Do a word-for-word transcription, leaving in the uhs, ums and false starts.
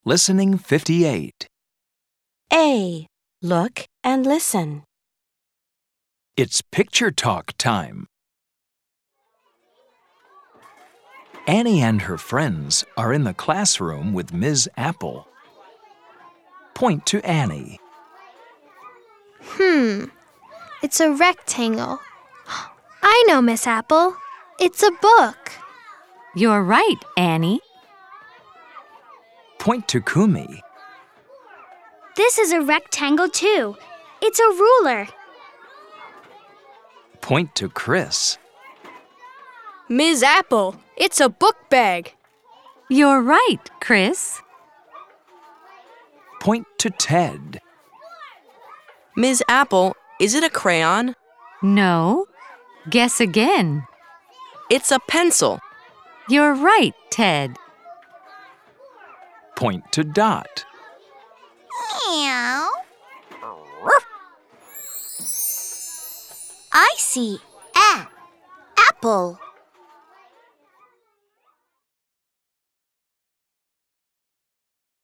Listening fifty-eight. A. Look and listen. It's picture talk time. Annie and her friends are in the classroom with Miz Apple. Point to Annie. Hmm, it's a rectangle. I know, Miss Apple. It's a book. You're right, Annie. Point to Kumi. This is a rectangle too. It's a ruler. Point to Chris. Miz Apple, it's a book bag. You're right, Chris. Point to Ted. Miz Apple, is it a crayon? No. Guess again. It's a pencil. You're right, Ted. Point to Dot. Meow. I see a apple.